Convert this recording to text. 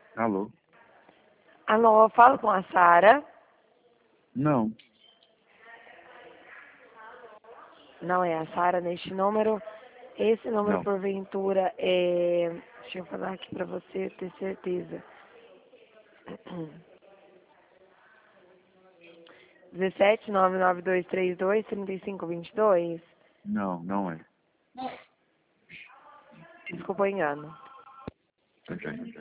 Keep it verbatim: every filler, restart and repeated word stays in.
Alô? Alô, eu falo com a Sara. Não. Não é a Sara neste número. Esse número, Não. porventura, é... Deixa eu falar aqui pra você ter certeza. dezessete, nove nove dois três dois, trinta e cinco, vinte e dois. Não, não é. Desculpa o engano. Ok.